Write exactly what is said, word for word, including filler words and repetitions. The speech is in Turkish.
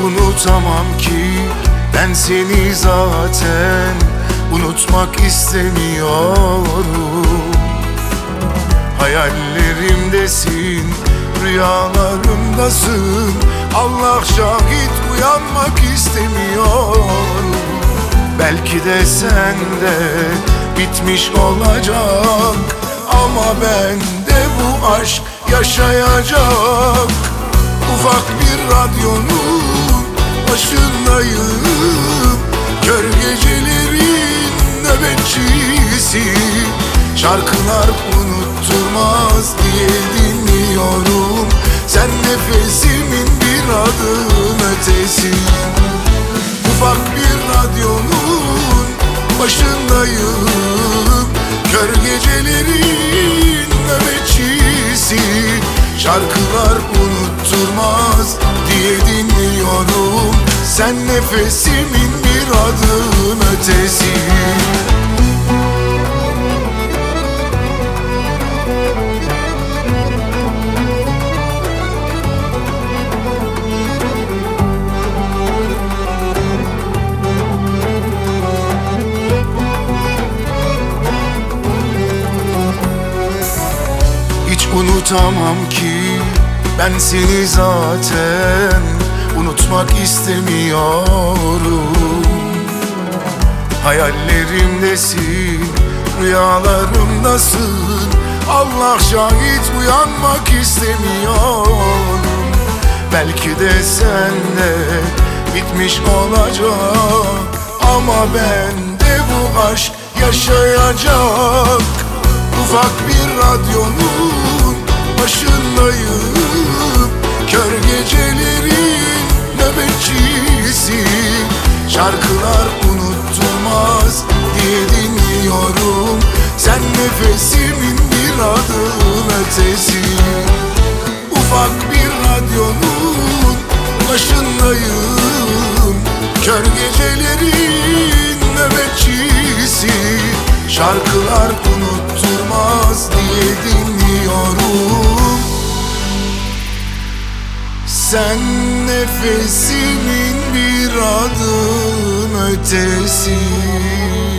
unutamam ki ben seni zaten, unutmak istemiyorum. Hayallerimdesin, rüyalarımdasın. Allah şahit, uyanmak istemiyorum. Belki de sende bitmiş olacak, ama bende bu aşk yaşayacak. Ufak bir radyonun başındayım, kör gecelerin nöbetçisi. Şarkılar unutturmaz diye dinliyorum. Sen nefesimin bir adım ötesi. Ufak bir radyonun başındayım, kör gecelerin nöbetçisi. Şarkılar unutturmaz diye dinliyorum. Sen nefesimin bir adım ötesi. Unutamam ki ben seni zaten, unutmak istemiyorum. Hayallerimdesin, rüyalarımdasın. Allah şahit, uyanmak istemiyorum. Belki de sende bitmiş olacak, ama bende bu aşk yaşayacak. Ufak bir radyonun başındayım, kör gecelerin nöbetçisi. Şarkılar unutturmaz diye dinliyorum. Sen nefesimin bir adım ötesi. Ufak bir radyonun başındayım, kör gecelerin nöbetçisi. Şarkılar unutturmaz diye dinliyorum. Sen nefesimin bir adım ötesi.